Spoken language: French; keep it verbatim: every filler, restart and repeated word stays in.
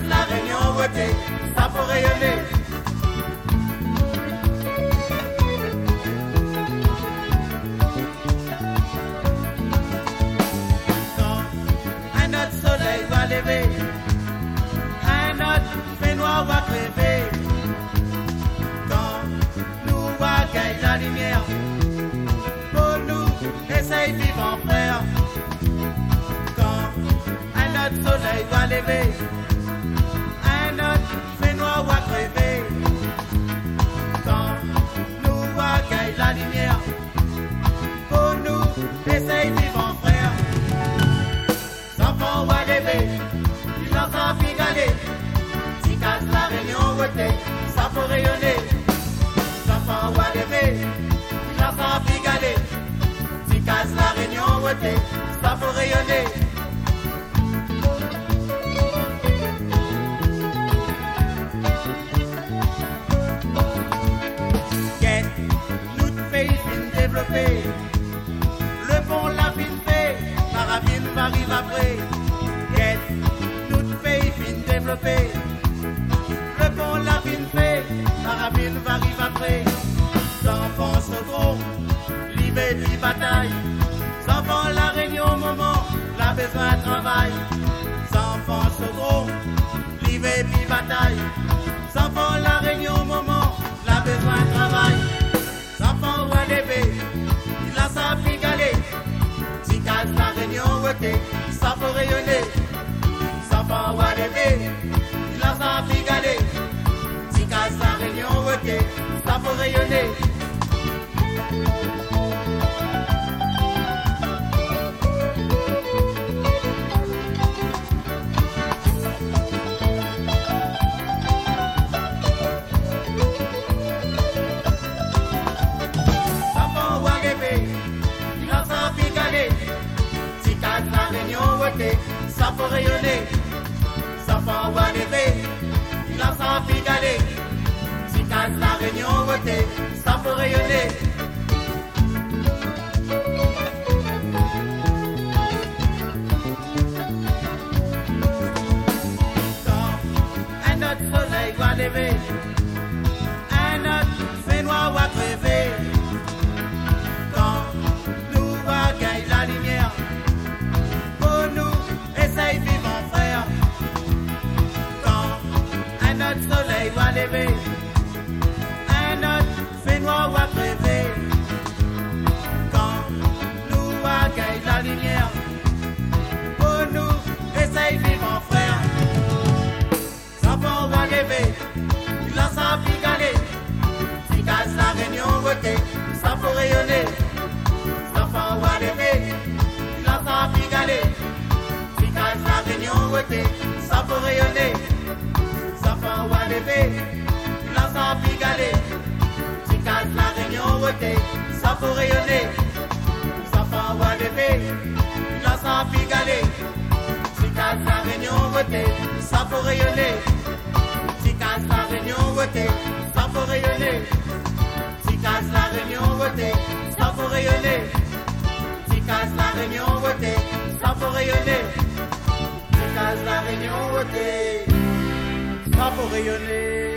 la réunion votée, ça faut rayonner. Quand un autre soleil va lever, un autre fait noir va crever. Quand nous va gagner la lumière, pour nous essaye vivre en frère. Quand un autre soleil va lever, un autre fait noir va crever. Quand nous va gagner la lumière, pour nous essaye vivre en frère. Enfants va lever, ils en sont pigalés. Si casse la réunion votée, ça faut rayonner. Enfants va lever, ils en sont pigalés. Si casse la réunion votée, ça faut rayonner. Le pont la fin fait, la ravine va arriver après. Yes, notre pays fin développé. Le pont la fin fait, la ravine va arriver après. Enfants se gros, l'hiver puis bataille. Enfants la réunion au moment, la besoin de travail. Enfants se gros, l'hiver puis bataille. Enfants la réunion au moment, la besoin de travail. Enfants va lever. Ça pigalé, si casse la réunion votée, ça faut rayonner. Ça va voir lever, là ça pigalé, si casse la réunion votée, ça faut rayonner. Ça faut rayonner, ça faut avoir lever, là ça pigalé. Si casse la réunion votée, ça faut rayonner. Quand un autre soleil va lever, un autre fait noir va crever. Quand nous va gagner la lumière, essaye vivre en frère. Quand un autre soleil va lever, un autre fait noir va crever. Quand nous va gagner la lumière, pour nous essaye vivre en frère. Enfants va lever, il en s'en pigalé. Si casse la réunion votée, ça faut rayonner. Enfants va lever, il en s'en pigalé. La réunion votée, ça faut rayonner. Ça fait va lever, là ça pigalé. Si casse la réunion votée, ça faut rayonner. Ça fait va lever, là ça pigalé. Si casse la réunion votée, ça faut rayonner. Si casse la réunion votée, ça faut rayonner. Si casse la réunion votée, ça faut rayonner. Si casse la réunion votée, ça faut rayonner. La réunion votée, ça faut rayonner.